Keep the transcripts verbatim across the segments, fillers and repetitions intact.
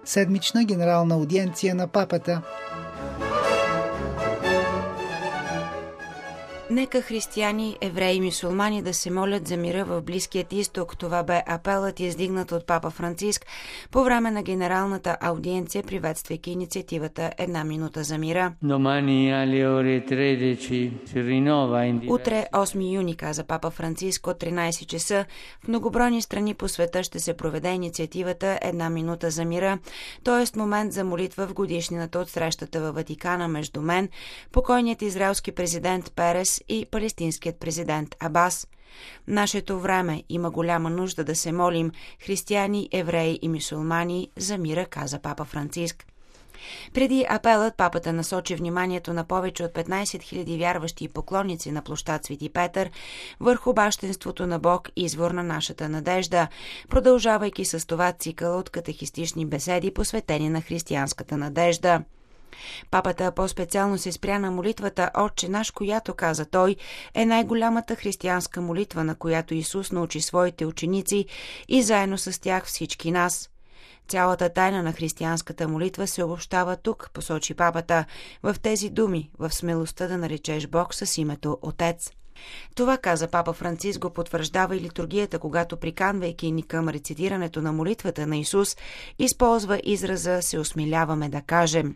седмична генерална аудиенция на папата. Нека християни, евреи и мюсюлмани да се молят за мира в Близкият изток. Това бе апелът, издигнат от папа Франциск по време на генералната аудиенция, приветствайки инициативата Една минута за мира. Утре, осми юни, каза папа Франциск, от тринайсет часа в многобройни страни по света ще се проведе инициативата Една минута за мира, т.е. момент за молитва в годишнината от срещата във Ватикана между мен, покойният израелски президент Перес и палестинският президент Абас. Нашето време има голяма нужда да се молим, християни, евреи и мюсюлмани, за мира, каза папа Франциск. Преди апелът папата насочи вниманието на повече от петнайсет хиляди вярващи и поклонници на площад Свети Петър върху бащинството на Бог, извор на нашата надежда, продължавайки с това цикъл от катехистични беседи, посветени на християнската надежда. Папата по-специално се спря на молитвата Отче наш, която, каза той, е най-голямата християнска молитва, на която Исус научи своите ученици и заедно с тях всички нас. Цялата тайна на християнската молитва се обобщава тук, посочи папата, в тези думи, в смелостта да наречеш Бог с името Отец. Това, каза папа Франциск, го потвърждава и литургията, когато, приканвайки ни към рецитирането на молитвата на Исус, използва израза «се осмеляваме да кажем».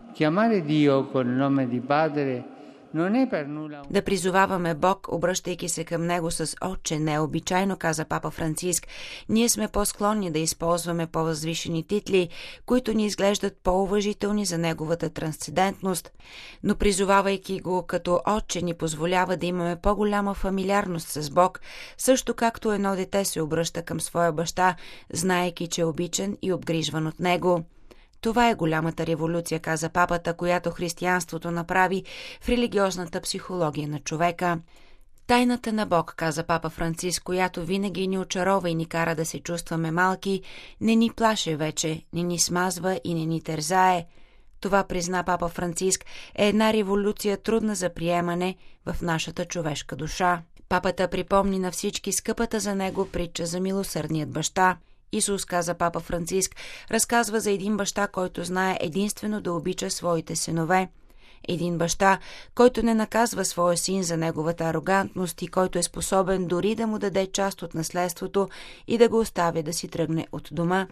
Да призоваваме Бог, обръщайки се към Него с Отче, не е обичайно, каза папа Франциск. Ние сме по-склонни да използваме по-възвишени титли, които ни изглеждат по-уважителни за Неговата трансцендентност, но призовавайки Го като Отче ни позволява да имаме по-голяма фамилиарност с Бог, също както едно дете се обръща към своя баща, знаейки, че е обичан и обгрижван от него. Това е голямата революция, каза папата, която християнството направи в религиозната психология на човека. Тайната на Бог, каза папа Франциск, която винаги ни очарова и ни кара да се чувстваме малки, не ни плаше вече, не ни смазва и не ни тързае. Това, призна папа Франциск, е една революция, трудна за приемане в нашата човешка душа. Папата припомни на всички скъпата за него притча за милосърдният баща. Исус, каза папа Франциск, разказва за един баща, който знае единствено да обича своите синове. Един баща, който не наказва своя син за неговата арогантност и който е способен дори да му даде част от наследството и да го остави да си тръгне от дома.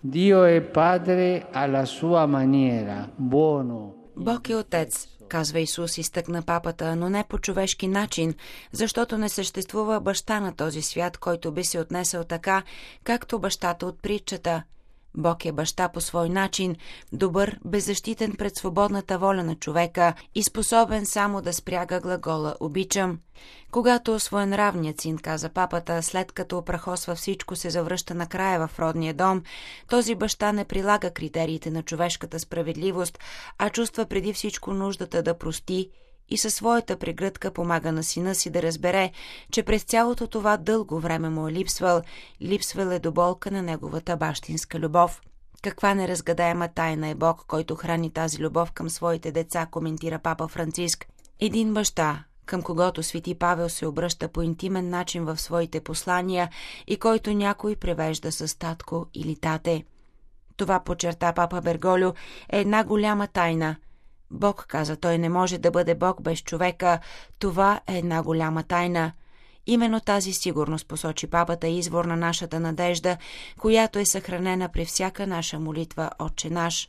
Бог е Отец, казва Исус, изтъкна папата, но не по човешки начин, защото не съществува баща на този свят, който би се отнесъл така, както бащата от притчата. Бог е баща по свой начин, добър, беззащитен пред свободната воля на човека и способен само да спряга глагола «обичам». Когато своенравният син, каза папата, след като опрахосва всичко, се завръща накрая в родния дом, този баща не прилага критериите на човешката справедливост, а чувства преди всичко нуждата да прости и със своята прегръдка помага на сина си да разбере, че през цялото това дълго време му е липсвал, липсвал е до болка на неговата бащинска любов. Каква неразгадаема тайна е Бог, който храни тази любов към своите деца, коментира папа Франциск. Един баща, към когото Свети Павел се обръща по интимен начин в своите послания и който някой превежда с татко или тате. Това, подчерта папа Берголю, е една голяма тайна. Бог, каза той, не може да бъде Бог без човека. Това е една голяма тайна. Именно тази сигурност, посочи папата, е извор на нашата надежда, която е съхранена при всяка наша молитва Отче наш.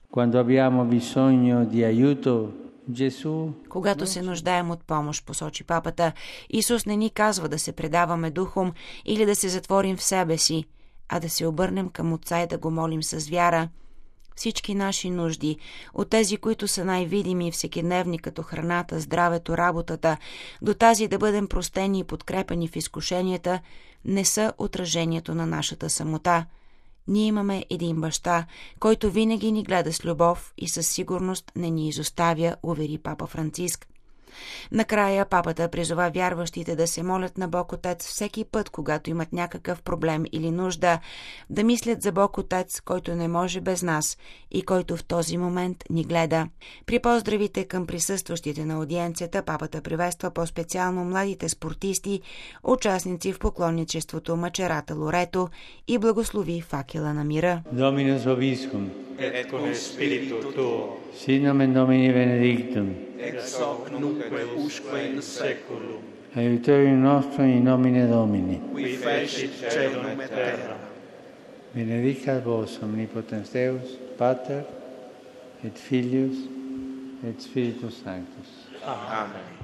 Когато се нуждаем от помощ, посочи папата, Исус не ни казва да се предаваме духом или да се затворим в себе си, а да се обърнем към Отца и да го молим с вяра. Всички наши нужди, от тези, които са най-видими и всекидневни, като храната, здравето, работата, до тази да бъдем простени и подкрепени в изкушенията, не са отражението на нашата самота. Ние имаме един баща, който винаги ни гледа с любов и със сигурност не ни изоставя, увери папа Франциск. Накрая папата призова вярващите да се молят на Бог Отец всеки път, когато имат някакъв проблем или нужда, да мислят за Бог Отец, който не може без нас и който в този момент ни гледа. При поздравите към присъстващите на аудиенцията, папата приветства по-специално младите спортисти, участници в поклонничеството Мачерата Лорето и благослови факела на мира. Доминус вобискум. et con spiritu tuo, Sit nomen Domini benedictum, ex hoc nunc usque in saeculum, aiuterium nostrum in nomine Domini. qui fecit caelum et terra. Benedicat vos omnipotens Deus, Pater, et Filius, et Spiritus Sanctus. Amen.